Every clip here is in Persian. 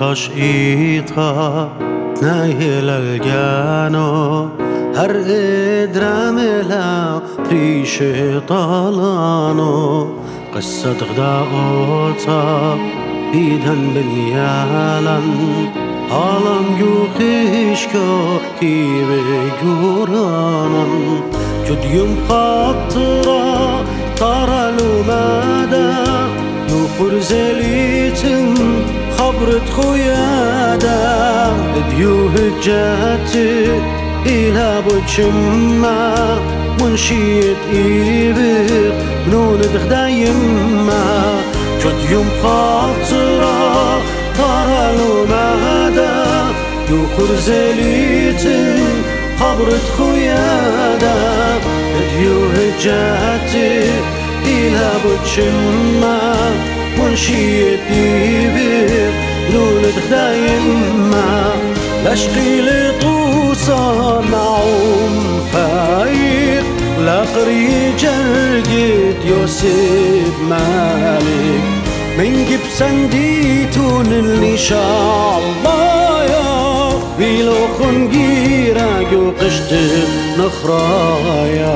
taş ita نایل الجانو هر ادرام لا بريش طالانو قصة غدا اوتا بيدن باليالن عالم يوخيشكو كي بجورانن جد يوم خاطرة طار لومادا يوفر زليتن خبرت خويادا ديو هجاتي إلى بوشما منشيت إيبر بنون دخدا يما جد يوم خاطرة طار لومادا يوخر زليتن خبرت خويادا ديو هجاتي إلى بوشما منشيت إيبر بنون دخدا يما لشقي لطوسة معوم فايق لقري جرقت يوسف مالك من جب سنديتون اللي شاء الله يا بيلو خنجيرا جو قشت نخرايا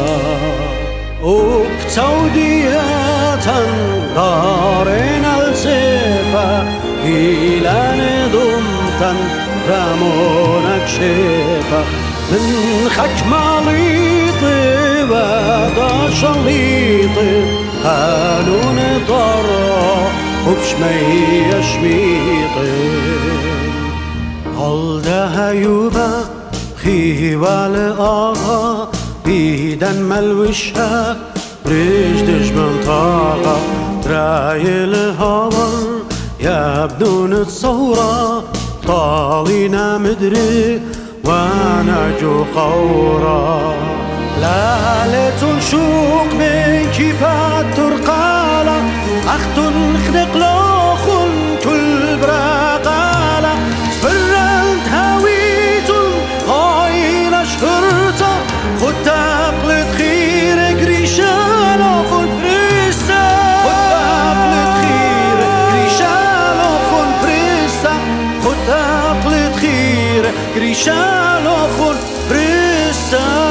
وبتودياتا دارين السيفا إلى نضمتا رامونك شيطة من خك ماليطي ودا شليطي هالون طرا وبشمي شميطي قلدها يوبا خيوال آغا بيدن ملوشها رجدش منطاقة رايل هاور يبدون الصورة طالينا مدري وانا جو قورا لالة شوق من كيفات ترقالة أخت خدق لوخن كل براقالة سفرنت هاويت غايلة شهرتا خد تقلت خير قريشان وخن بريسا خد تقلت خير قريشان وخن بريسا خد تقلت خير قريشان وخن بريسا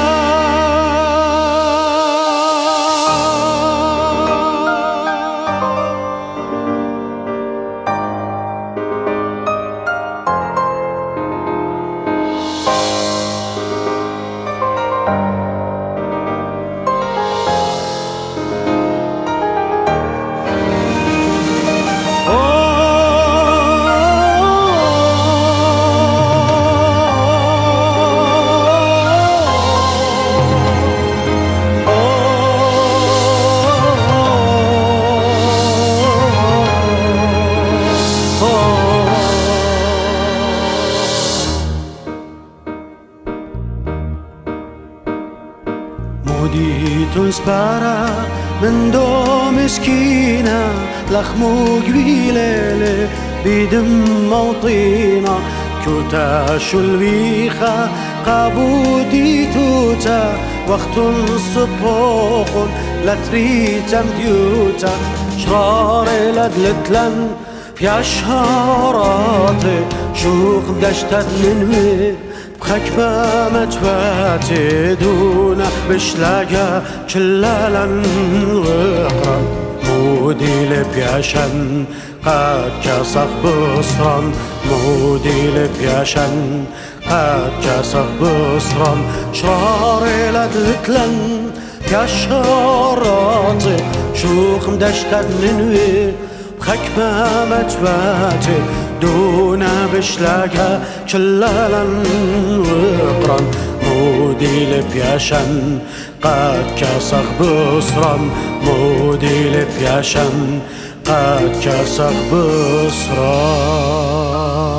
موديتون سبارا من دو مسكينة لخمو قبيلة بيدم موطينا كوتا شلويخة قابودي توتا وقت الصبوخ لتريتا مديوتا شرار لدلتلن في أشهارات شوق دشتت ننوي بخكبة متفاتي دونا بشلاقة شلالا وقرا مودي لبياشن قد كسخ بصرا مودي لبياشن قد كسخ بصرا شراري لدلتلن كشارات شوق مدشتت ننوي بخكبة متفاتي دونا بشلاقة شلالا وقرا مودي لبياشن قد كسخ بصرا مودي لبياشن قد كسخ بصرا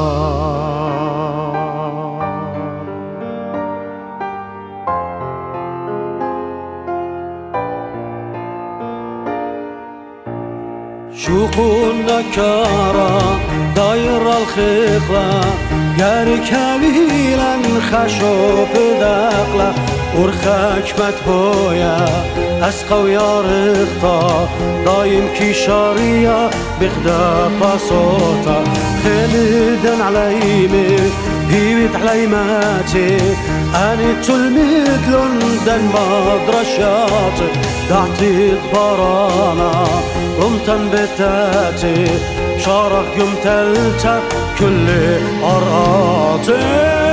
شوق النكارة داير الخيقلة قاري كبيلا خشوب داقلة ورخك بويا أسقى ويارخطا دايم كي شاريا بغدا باصوتا خلدن عليمي هيبت عليماتي أني تلميذ لندن مدرشات دعتي برانا رمتن بتاتي شارك يوم تلتا كل أرقاتي